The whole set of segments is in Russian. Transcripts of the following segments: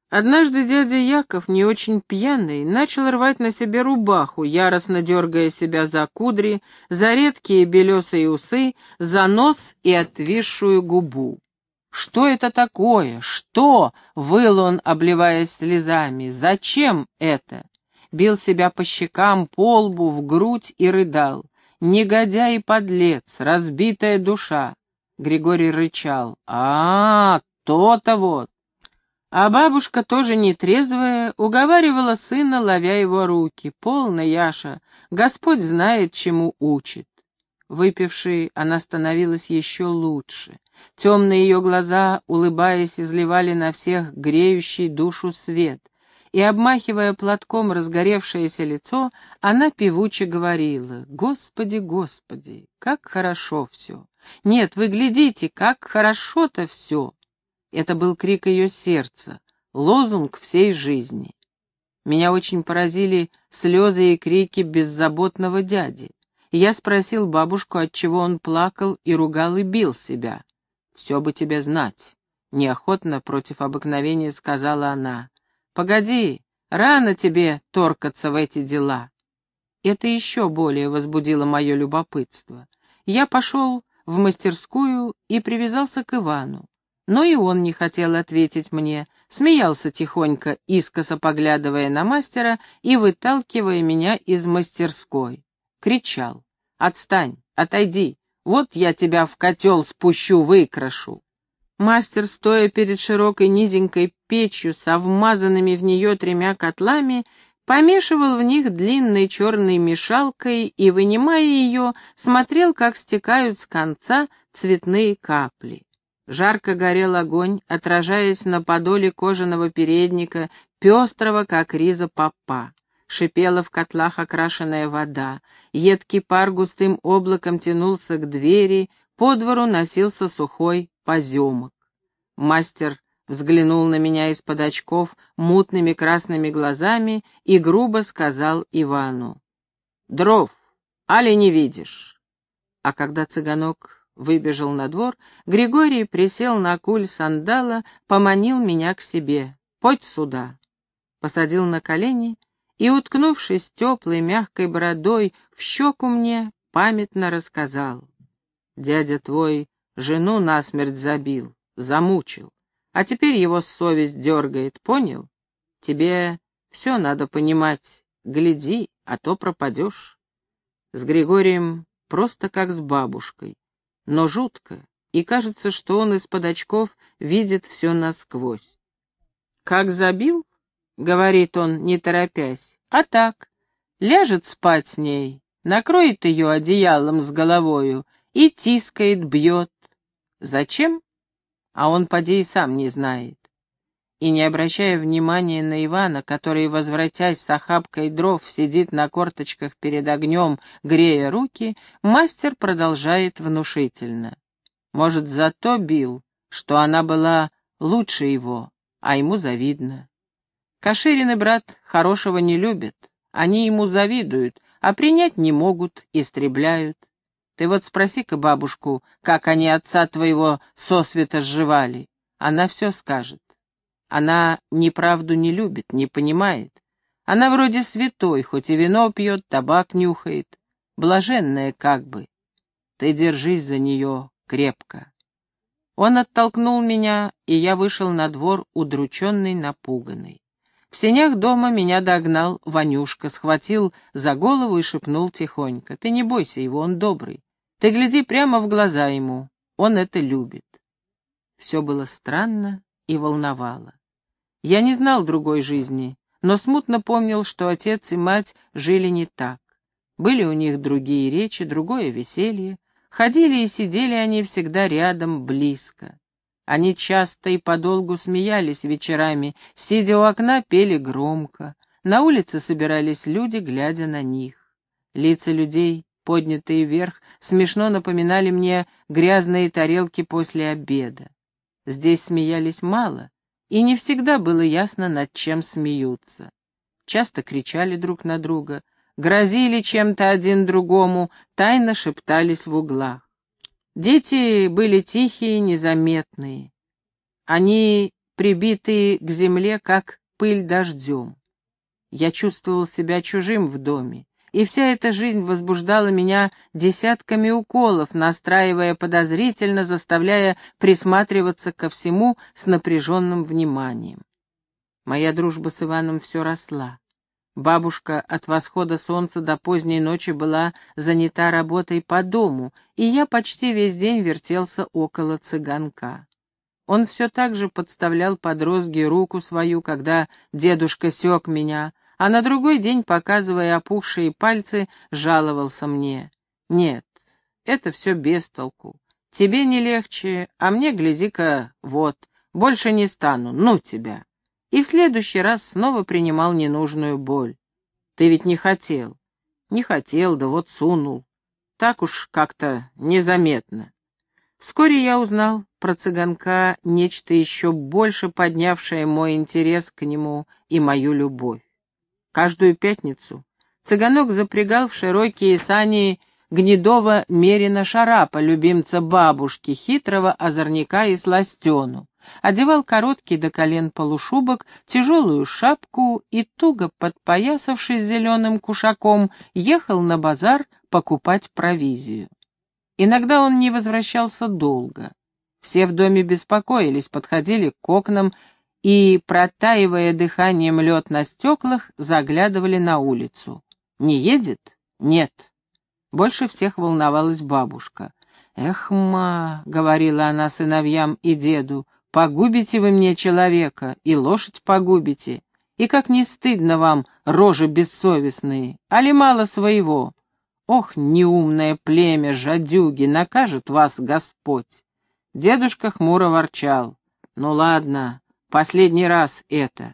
Однажды дядя Яков, не очень пьяный, начал рвать на себе рубаху, яростно дергая себя за кудри, за редкие белесые усы, за нос и отвисшую губу. «Что это такое? Что?» — выл он, обливаясь слезами. «Зачем это?» Бил себя по щекам, по лбу, в грудь и рыдал. «Негодяй и подлец, разбитая душа!» Григорий рычал. То-то вот!» А бабушка, тоже нетрезвая, уговаривала сына, ловя его руки. «Полно, Яша, Господь знает, чему учит». Выпившей, она становилась еще лучше. Темные ее глаза, улыбаясь, изливали на всех греющий душу свет. И, обмахивая платком разгоревшееся лицо, она певуче говорила: «Господи, Господи, как хорошо все! Нет, вы глядите, как хорошо-то все!» Это был крик ее сердца, лозунг всей жизни. Меня очень поразили слезы и крики беззаботного дяди. Я спросил бабушку, отчего он плакал и ругал и бил себя. «Все бы тебе знать», — неохотно против обыкновения сказала она. «Погоди, рано тебе торкаться в эти дела». Это еще более возбудило мое любопытство. Я пошел в мастерскую и привязался к Ивану. Но и он не хотел ответить мне, смеялся тихонько, искоса поглядывая на мастера и выталкивая меня из мастерской. Кричал: «Отстань, отойди, вот я тебя в котел спущу, выкрашу». Мастер, стоя перед широкой низенькой печью со вмазанными в нее 3 котлами, помешивал в них длинной черной мешалкой и, вынимая ее, смотрел, как стекают с конца цветные капли. Жарко горел огонь, отражаясь на подоле кожаного передника, пестрого, как риза попа. Шипела в котлах окрашенная вода, едкий пар густым облаком тянулся к двери, по двору носился сухой поземок. Мастер взглянул на меня из-под очков мутными красными глазами и грубо сказал Ивану: «Дров, али не видишь?» А когда цыганок выбежал на двор, Григорий присел на куль сандала, поманил меня к себе. «Подь сюда!» Посадил на колени и, уткнувшись теплой мягкой бородой в щеку мне, памятно рассказал: «Дядя твой жену насмерть забил, замучил, а теперь его совесть дергает, понял? Тебе все надо понимать, гляди, а то пропадешь». С Григорием просто как с бабушкой, но жутко, и кажется, что он из-под очков видит все насквозь. «Как забил?» — говорит он, не торопясь. «А так, ляжет спать с ней, накроет ее одеялом с головою и тискает, бьет. Зачем? А он поди и сам не знает». И, не обращая внимания на Ивана, который, возвратясь с охапкой дров, сидит на корточках перед огнем, грея руки, мастер продолжает внушительно: «Может, зато бил, что она была лучше его, а ему завидно. Каширин и брат хорошего не любят, они ему завидуют, а принять не могут, истребляют. Ты вот спроси-ка бабушку, как они отца твоего сосвета сживали, она все скажет. Она неправду не любит, не понимает. Она вроде святой, хоть и вино пьет, табак нюхает, блаженная как бы. Ты держись за нее крепко». Он оттолкнул меня, и я вышел на двор, удрученный, напуганный. В сенях дома меня догнал Ванюшка, схватил за голову и шепнул тихонько: «Ты не бойся его, он добрый. Ты гляди прямо в глаза ему, он это любит». Все было странно и волновало. Я не знал другой жизни, но смутно помнил, что отец и мать жили не так. Были у них другие речи, другое веселье. Ходили и сидели они всегда рядом, близко. Они часто и подолгу смеялись вечерами, сидя у окна, пели громко. На улице собирались люди, глядя на них. Лица людей, поднятые вверх, смешно напоминали мне грязные тарелки после обеда. Здесь смеялись мало, и не всегда было ясно, над чем смеются. Часто кричали друг на друга, грозили чем-то один другому, тайно шептались в углах. Дети были тихие, незаметные. Они прибитые к земле, как пыль дождем. Я чувствовал себя чужим в доме, и вся эта жизнь возбуждала меня десятками уколов, настраивая подозрительно, заставляя присматриваться ко всему с напряженным вниманием. Моя дружба с Иваном все росла. Бабушка от восхода солнца до поздней ночи была занята работой по дому, и я почти весь день вертелся около цыганка. Он все так же подставлял под розги руку свою, когда дедушка сёк меня, а на другой день, показывая опухшие пальцы, жаловался мне. «Нет, это все без толку. Тебе не легче, а мне, гляди-ка, вот, больше не стану, ну тебя». И в следующий раз снова принимал ненужную боль. «Ты ведь не хотел». «Не хотел, да вот сунул. Так уж как-то незаметно». Вскоре я узнал про цыганка нечто еще больше поднявшее мой интерес к нему и мою любовь. Каждую пятницу цыганок запрягал в широкие сани гнедого мерина Шарапа, любимца бабушки, хитрого озорника и сластену, одевал короткий до колен полушубок, тяжелую шапку и, туго подпоясавшись зеленым кушаком, ехал на базар покупать провизию. Иногда он не возвращался долго. Все в доме беспокоились, подходили к окнам и, протаивая дыханием лед на стеклах, заглядывали на улицу. «Не едет? Нет». Больше всех волновалась бабушка. «Эх, ма», — говорила она сыновьям и деду, — «погубите вы мне человека, и лошадь погубите. И как не стыдно вам, рожи бессовестные, али мало своего? Ох, неумное племя, жадюги, накажет вас Господь». Дедушка хмуро ворчал. «Ну ладно, последний раз это».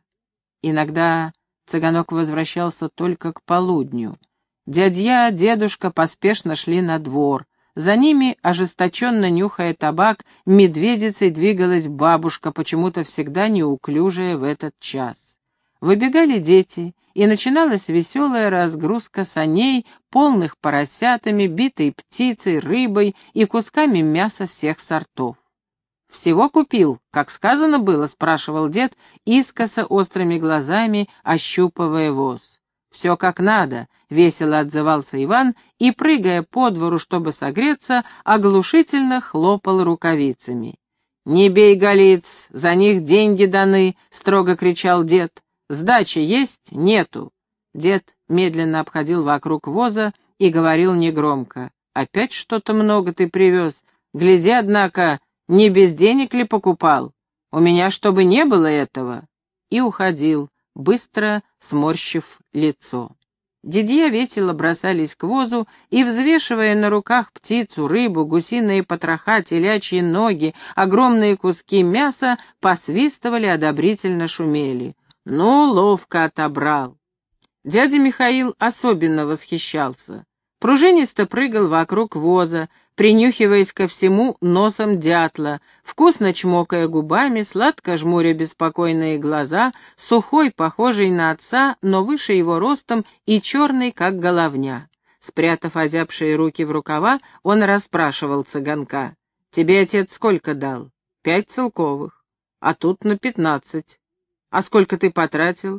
Иногда цыганок возвращался только к полудню. Дядья, дедушка поспешно шли на двор. За ними, ожесточенно нюхая табак, медведицей двигалась бабушка, почему-то всегда неуклюжая в этот час. Выбегали дети, и начиналась веселая разгрузка саней, полных поросятами, битой птицей, рыбой и кусками мяса всех сортов. «Всего купил, как сказано было?» — спрашивал дед, искоса острыми глазами, ощупывая воз. «Все как надо», — весело отзывался Иван и, прыгая по двору, чтобы согреться, оглушительно хлопал рукавицами. «Не бей голиц, за них деньги даны», — строго кричал дед. «Сдача есть? Нету». Дед медленно обходил вокруг воза и говорил негромко. «Опять что-то много ты привез. Гляди, однако, не без денег ли покупал? У меня чтобы не было этого». И уходил, быстро сморщив лицо. Дядья весело бросались к возу и, взвешивая на руках птицу, рыбу, гусиные потроха, телячьи ноги, огромные куски мяса, посвистывали, одобрительно шумели. «Ну, ловко отобрал». Дядя Михаил особенно восхищался. Пружинисто прыгал вокруг воза, принюхиваясь ко всему носом дятла, вкусно чмокая губами, сладко жмуря беспокойные глаза, сухой, похожий на отца, но выше его ростом и черный, как головня. Спрятав озябшие руки в рукава, он расспрашивал цыганка. «Тебе отец сколько дал?» «5 целковых. А тут на 15. А сколько ты потратил?»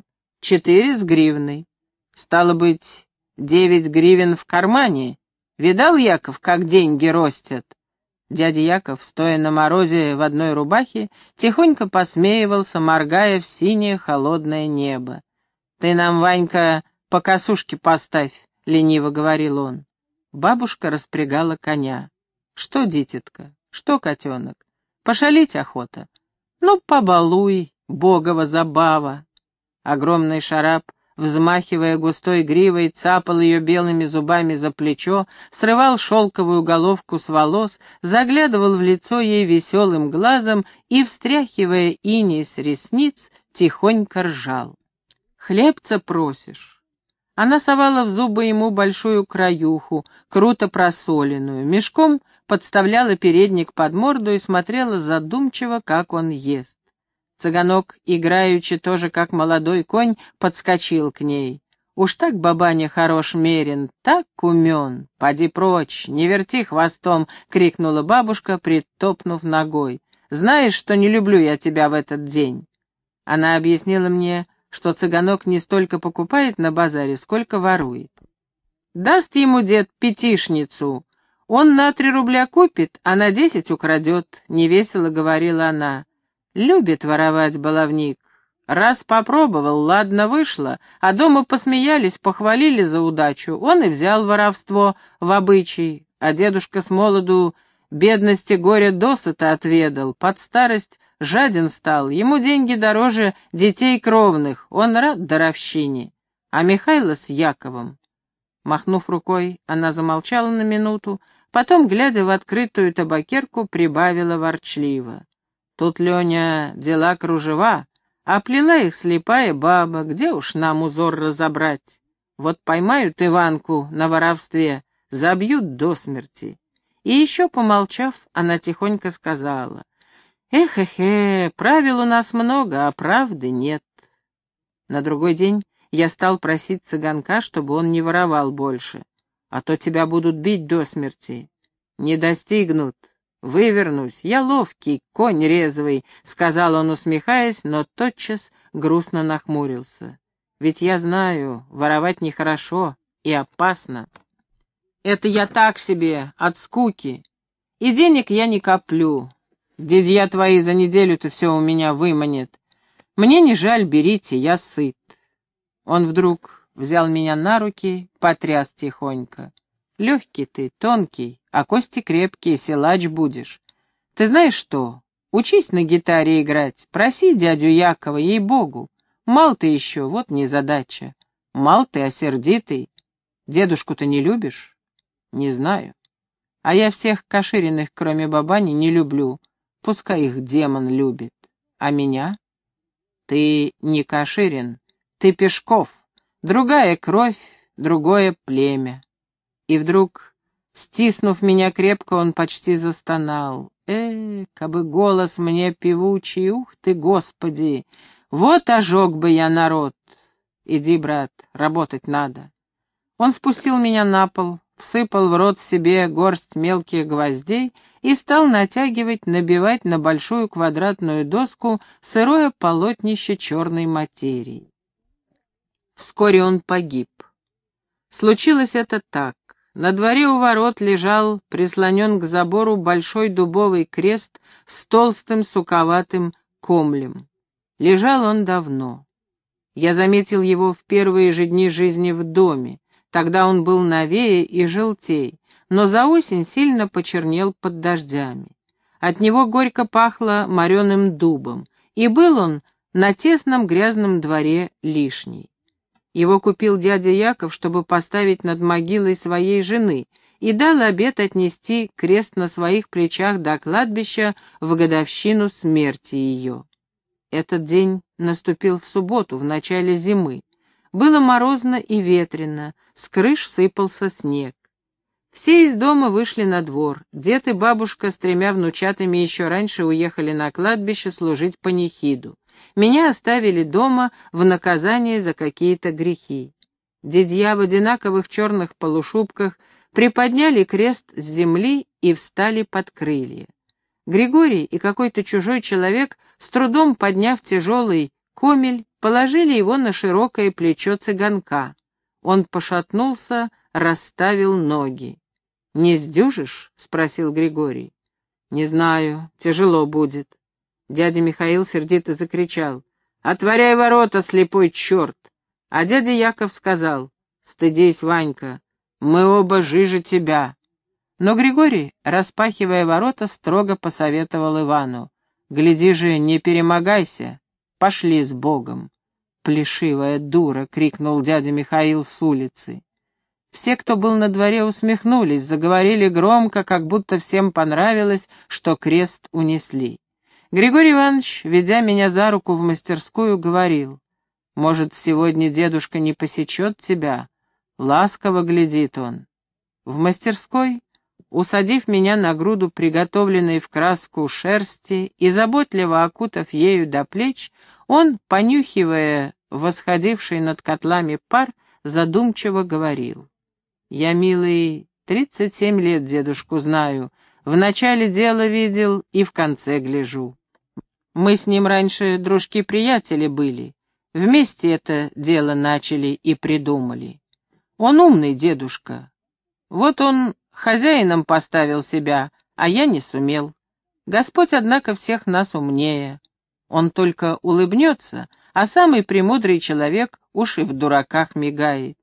4 с гривной. Стало быть, 9 гривен в кармане. Видал, Яков, как деньги ростят?» Дядя Яков, стоя на морозе в одной рубахе, тихонько посмеивался, моргая в синее холодное небо. «Ты нам, Ванька, по косушке поставь», — лениво говорил он. Бабушка распрягала коня. «Что, дитятка, что, котенок, пошалить охота? Ну, побалуй, богова забава». Огромный Шарап, взмахивая густой гривой, цапал ее белыми зубами за плечо, срывал шелковую головку с волос, заглядывал в лицо ей веселым глазом и, встряхивая иней с ресниц, тихонько ржал. «Хлебца просишь?» Она совала в зубы ему большую краюху, круто просоленную, мешком подставляла передник под морду и смотрела задумчиво, как он ест. Цыганок, играючи тоже как молодой конь, подскочил к ней. «Уж так бабаня хорош мерен, так умен! Поди прочь, не верти хвостом!» — крикнула бабушка, притопнув ногой. Знаешь, что не люблю я тебя в этот день?» Она объяснила мне, что цыганок не столько покупает на базаре, сколько ворует. «Даст ему дед пятишницу, он на 3 рубля купит, а на 10 украдет», — невесело говорила она. «Любит воровать баловник. Раз попробовал, ладно, вышло, а дома посмеялись, похвалили за удачу. Он и взял воровство в обычай, а дедушка с молоду бедности горя досыта отведал, под старость жаден стал, ему деньги дороже детей кровных, он рад даровщине. А Михайло с Яковом...» Махнув рукой, она замолчала на минуту, потом, глядя в открытую табакерку, прибавила ворчливо. «Тут, Леня, дела кружева, а плела их слепая баба, где уж нам узор разобрать? Вот поймают Иванку на воровстве, забьют до смерти». И еще помолчав, она тихонько сказала: «Эх, правил у нас много, а правды нет». На другой день я стал просить цыганка, чтобы он не воровал больше. «А то тебя будут бить до смерти». «Не достигнут. Вывернусь. Я ловкий, конь резвый», — сказал он, усмехаясь, но тотчас грустно нахмурился. «Ведь я знаю, воровать нехорошо и опасно. Это я так себе, от скуки. И денег я не коплю. Дядья твои за неделю-то все у меня выманят. Мне не жаль, берите, я сыт». Он вдруг взял меня на руки, потряс тихонько. «Легкий ты, тонкий, а кости крепкие, силач будешь. Ты знаешь что? Учись на гитаре играть, проси дядю Якова, ей-богу. Мал ты еще, вот незадача. Мал ты, а сердитый. Дедушку-то не любишь?» «Не знаю. А я всех Кашириных, кроме бабани, не люблю. Пускай их демон любит. А меня? Ты не Каширин, ты Пешков. Другая кровь, другое племя». И вдруг, стиснув меня крепко, он почти застонал. Кабы голос мне певучий, ух ты, Господи! Вот ожег бы я народ. Иди, брат, работать надо. Он спустил меня на пол, всыпал в рот себе горсть мелких гвоздей и стал натягивать, набивать на большую квадратную доску сырое полотнище черной материи. Вскоре он погиб. Случилось это так. На дворе у ворот лежал, прислонен к забору, большой дубовый крест с толстым суковатым комлем. Лежал он давно. Я заметил его в первые же дни жизни в доме. Тогда он был новее и желтей, но за осень сильно почернел под дождями. От него горько пахло мореным дубом, и был он на тесном грязном дворе лишний. Его купил дядя Яков, чтобы поставить над могилой своей жены, и дал обет отнести крест на своих плечах до кладбища в годовщину смерти ее. Этот день наступил в субботу, в начале зимы. Было морозно и ветрено, с крыш сыпался снег. Все из дома вышли на двор. Дед и бабушка с 3 внучатами еще раньше уехали на кладбище служить панихиду. Меня оставили дома в наказание за какие-то грехи. Дядья в одинаковых черных полушубках приподняли крест с земли и встали под крылья. Григорий и какой-то чужой человек, с трудом подняв тяжелый комель, положили его на широкое плечо цыганка. Он пошатнулся, расставил ноги. «Не сдюжишь?» — спросил Григорий. «Не знаю, тяжело будет». Дядя Михаил сердито закричал: «Отворяй ворота, слепой черт!» А дядя Яков сказал: «Стыдись, Ванька, мы оба жиже тебя». Но Григорий, распахивая ворота, строго посоветовал Ивану: «Гляди же, не перемогайся, пошли с Богом». «Плешивая дура!» — крикнул дядя Михаил с улицы. Все, кто был на дворе, усмехнулись, заговорили громко, как будто всем понравилось, что крест унесли. Григорий Иванович, ведя меня за руку в мастерскую, говорил: «Может, сегодня дедушка не посечет тебя?» Ласково глядит он. В мастерской, усадив меня на груду приготовленной в краску шерсти и заботливо окутав ею до плеч, он, понюхивая восходивший над котлами пар, задумчиво говорил: «Я, милый, 37 лет дедушку знаю, В начале дела видел и в конце гляжу. Мы с ним раньше дружки-приятели были. Вместе это дело начали и придумали. Он умный дедушка. Вот он хозяином поставил себя, а я не сумел. Господь, однако, всех нас умнее. Он только улыбнется, а самый премудрый человек уж и в дураках мигает.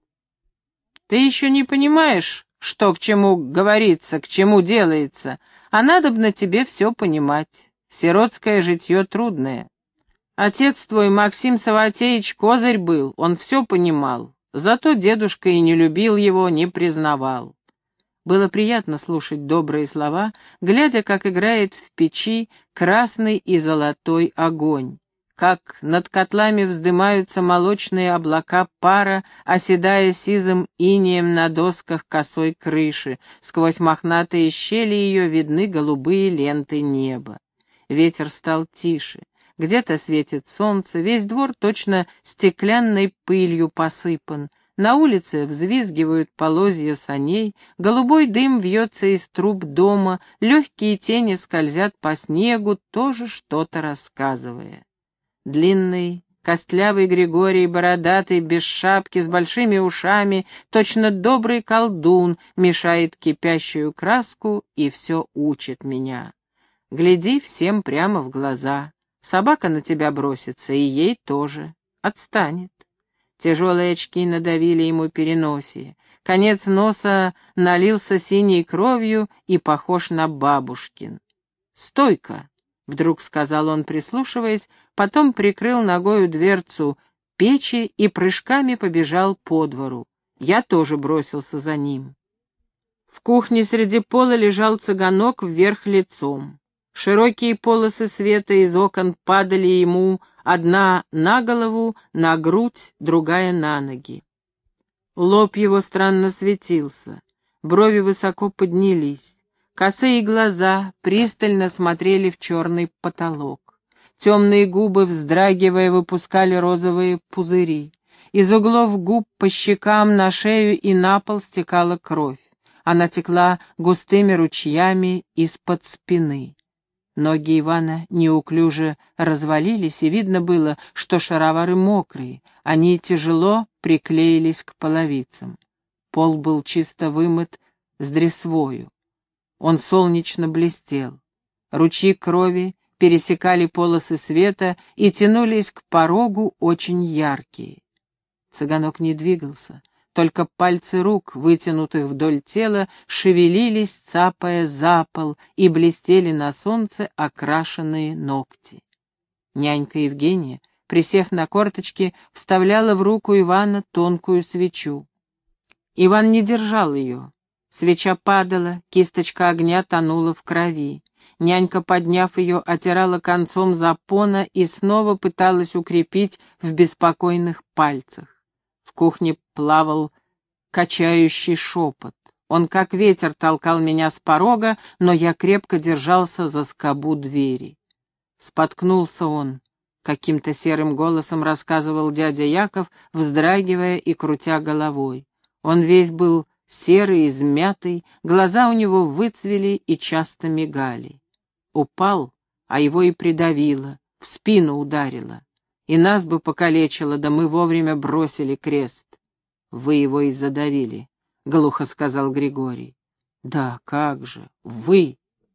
Ты еще не понимаешь, что к чему говорится, к чему делается, а надобно тебе все понимать. Сиротское житье трудное. Отец твой, Максим Саватеич, козырь был, он все понимал. Зато дедушка и не любил его, не признавал. Было приятно слушать добрые слова, глядя, как играет в печи красный и золотой огонь, как над котлами вздымаются молочные облака пара, оседая сизым инеем на досках косой крыши, сквозь мохнатые щели ее видны голубые ленты неба. Ветер стал тише. Где-то светит солнце, весь двор точно стеклянной пылью посыпан. На улице взвизгивают полозья саней, голубой дым вьется из труб дома, легкие тени скользят по снегу, тоже что-то рассказывая. Длинный, костлявый Григорий, бородатый, без шапки, с большими ушами, точно добрый колдун, мешает кипящую краску и все учит меня. Гляди всем прямо в глаза. Собака на тебя бросится, и ей тоже. Отстанет. Тяжелые очки надавили ему переносие. Конец носа налился синей кровью и похож на бабушкин. «Стой-ка!» — вдруг сказал он, прислушиваясь, потом прикрыл ногою дверцу печи и прыжками побежал по двору. Я тоже бросился за ним. В кухне среди пола лежал цыганок вверх лицом. Широкие полосы света из окон падали ему, одна на голову, на грудь, другая на ноги. Лоб его странно светился, брови высоко поднялись, косые глаза пристально смотрели в черный потолок. Темные губы, вздрагивая, выпускали розовые пузыри. Из углов губ по щекам, на шею и на пол стекала кровь. Она текла густыми ручьями из-под спины. Ноги Ивана неуклюже развалились, и видно было, что шаровары мокрые, они тяжело приклеились к половицам. Пол был чисто вымыт с дресвою. Он солнечно блестел. Ручьи крови пересекали полосы света и тянулись к порогу очень яркие. Цыганок не двигался. Только пальцы рук, вытянутых вдоль тела, шевелились, цапая за пол, и блестели на солнце окрашенные ногти. Нянька Евгения, присев на корточки, вставляла в руку Ивана тонкую свечу. Иван не держал ее. Свеча падала, кисточка огня тонула в крови. Нянька, подняв ее, отирала концом запона и снова пыталась укрепить в беспокойных пальцах. В кухне плавал качающий шепот. Он как ветер толкал меня с порога, но я крепко держался за скобу двери. Споткнулся он, каким-то серым голосом рассказывал дядя Яков, вздрагивая и крутя головой. Он весь был серый, измятый, глаза у него выцвели и часто мигали. Упал, а его и придавило, в спину ударило. И нас бы покалечило, да мы вовремя бросили крест. Вы его и задавили, — глухо сказал Григорий. Да, как же, вы.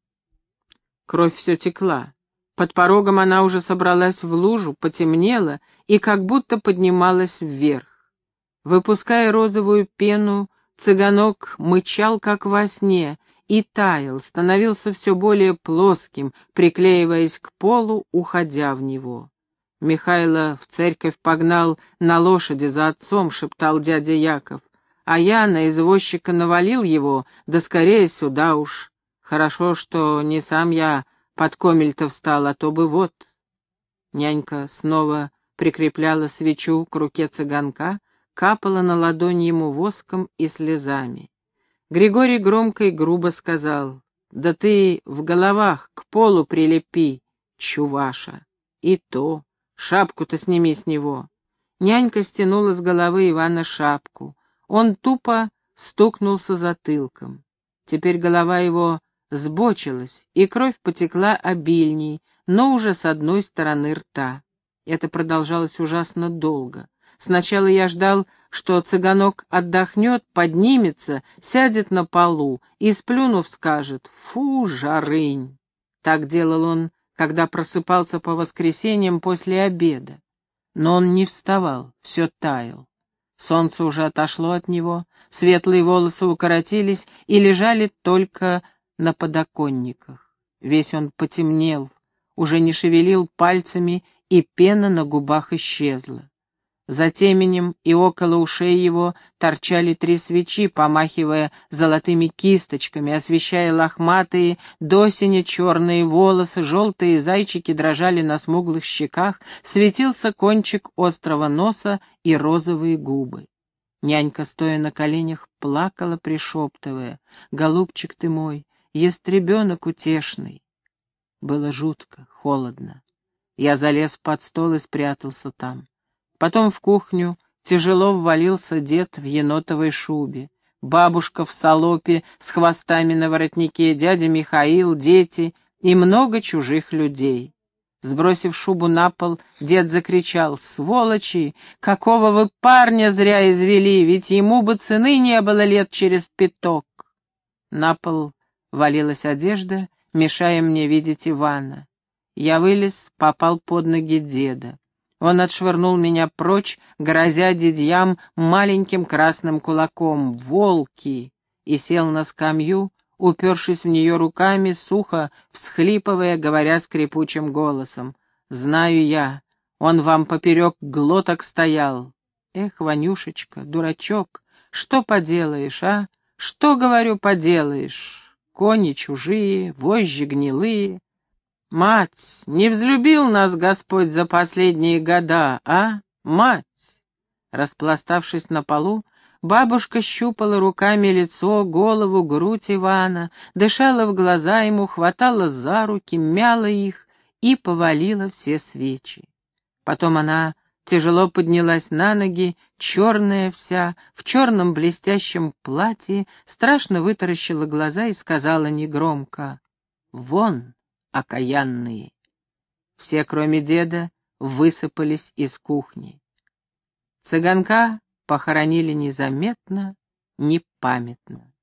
Кровь все текла. Под порогом она уже собралась в лужу, потемнела и как будто поднималась вверх. Выпуская розовую пену, цыганок мычал, как во сне, и таял, становился все более плоским, приклеиваясь к полу, уходя в него. «Михайло в церковь погнал на лошади за отцом», — шептал дядя Яков. «А я на извозчика навалил его, да скорее сюда уж. Хорошо, что не сам я под комель-то встал, а то бы вот». Нянька снова прикрепляла свечу к руке цыганка, капала на ладонь ему воском и слезами. Григорий громко и грубо сказал: «Да ты в головах к полу прилепи, чуваша, и то». Шапку-то сними с него. Нянька стянула с головы Ивана шапку. Он тупо стукнулся затылком. Теперь голова его сбочилась, и кровь потекла обильней, но уже с одной стороны рта. Это продолжалось ужасно долго. Сначала я ждал, что цыганок отдохнет, поднимется, сядет на полу и, сплюнув, скажет: «Фу, жарынь!» Так делал он, когда просыпался по воскресеньям после обеда. Но он не вставал, все таял. Солнце уже отошло от него, светлые волосы укоротились и лежали только на подоконниках. Весь он потемнел, уже не шевелил пальцами, и пена на губах исчезла. За теменем и около ушей его торчали 3 свечи, помахивая золотыми кисточками, освещая лохматые, досеня черные волосы, желтые зайчики дрожали на смуглых щеках, светился кончик острого носа и розовые губы. Нянька, стоя на коленях, плакала, пришептывая: «Голубчик ты мой, ястребенок утешный». Было жутко, холодно. Я залез под стол и спрятался там. Потом в кухню тяжело ввалился дед в енотовой шубе, бабушка в салопе с хвостами на воротнике, дядя Михаил, дети и много чужих людей. Сбросив шубу на пол, дед закричал: «Сволочи! Какого вы парня зря извели, ведь ему бы цены не было лет через 5». На пол валилась одежда, мешая мне видеть Ивана. Я вылез, попал под ноги деда. Он отшвырнул меня прочь, грозя дядьям маленьким красным кулаком: «Волки!» и сел на скамью, упершись в нее руками, сухо всхлипывая, говоря скрипучим голосом: «Знаю я, он вам поперек глоток стоял». Эх, Ванюшечка, дурачок, что поделаешь, а? Что, говорю, поделаешь? Кони чужие, вожжи гнилые. Мать, не взлюбил нас Господь за последние года, а, мать?» Распластавшись на полу, бабушка щупала руками лицо, голову, грудь Ивана, дышала в глаза ему, хватала за руки, мяла их и повалила все свечи. Потом она тяжело поднялась на ноги, черная вся, в черном блестящем платье, страшно вытаращила глаза и сказала негромко: «Вон, окаянные!» Все, кроме деда, высыпались из кухни. Цыганка похоронили незаметно, непамятно.